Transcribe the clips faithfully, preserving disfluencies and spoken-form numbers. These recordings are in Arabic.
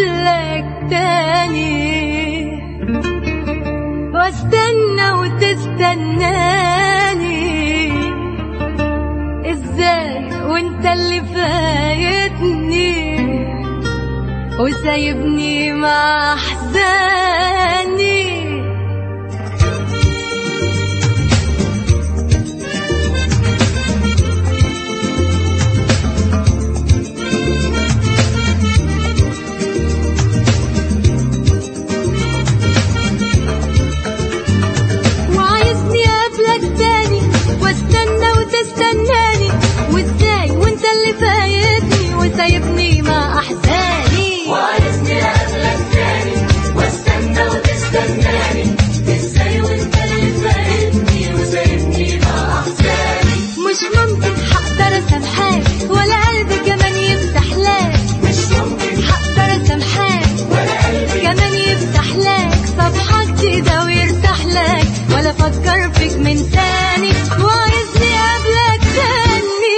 قبلك تاني، واستنى وتستناني ازاي وانت اللي فايتني وسايبني مع احزاني. وسايبني مع أحزاني، وعايزني أقابلك تاني واستنى وتستناني ازاي وانت اللي فايتني وسايبني مع أحزاني. مش ممكن هقدر أسامحك ولا قلبي كمان يفتح لك، مش ممكن هقدر أسامحك ولا قلبي كمان يفتح لك صفحة جديدة ويرتاح لك ولا أفكر فيك من تاني. وعايزني أقابلك تاني،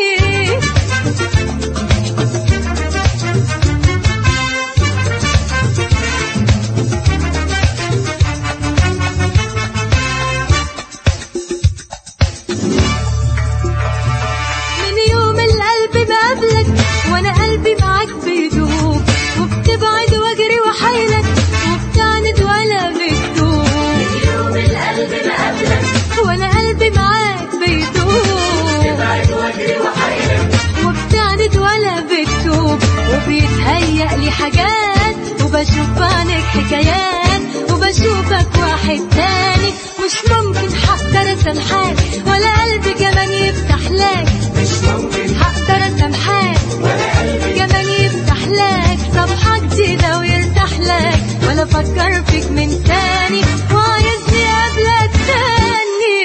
وانا قلبي معاك بيدوب وبتبعد واجري وحيلك وبتعند ولا بتدوب. من يوم القلب ما قابلك وانا قلبي معاك بيدوب بتبعد واجري وحيلك وبتعند ولا بتدوب. وبيتهيأ لي حاجات وبشوف عنك حكايات وبشوفك واحد تاني. مش ممكن هقدر اسامحك ولا قلبي كمان يفتح لك، مش ممكن هقدر اسامحك ولا قلبي كمان يفتح لك صفحة جديدة ويرتاح لك ولا افكر فيك من تاني. وعايزني قبلك تاني،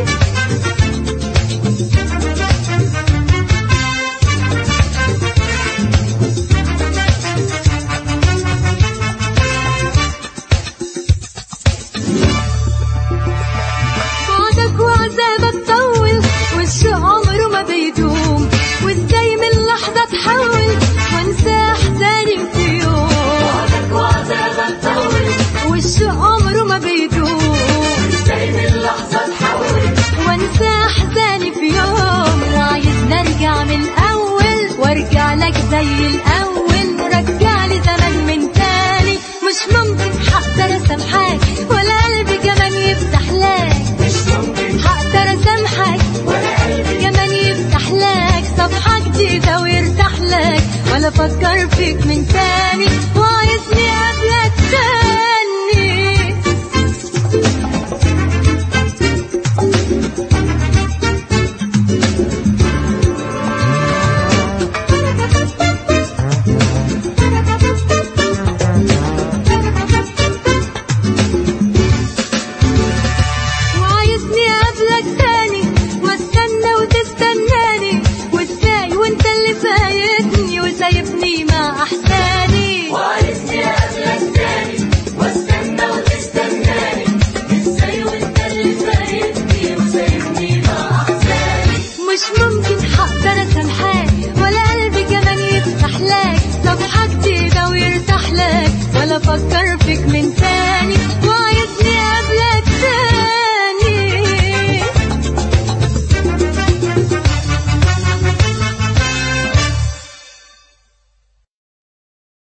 بعدك وعذابك طول والشوق عمره ما بيدوم. وازاي من لحظة تحول وانسى احزاني في يوم. بعدك وعذابك طول والشوق عمره ما بيدوم. ازاي من لحظة تحول وانسى احزاني في يوم. وعايز نرجع من الاول وارجع لك زي الاول ورجع لي زمان من تاني. مش ممكن هقدر اسامحك ولا قلبي كمان يفتح لك، مش ممكن هقدر اسامحك ولا قلبي كمان يفتح لك صفحة جديدة ويرتاح لك ولا افكر فيك من تاني. وعايزني قبلك تاني. وعايزني قبلك تاني واستنى وتستناني وازاي وانت اللي فايتني وسايبني مع احزاني. وعايزني أقابلك تاني واستنى وتستناني ازاي وانت اللي فايتني وسايبني مع أحزاني. مش ممكن هقدر اسامحك ولا قلبي كمان يفتح لك صفحة جديدة ويرتاح لك ولا افكر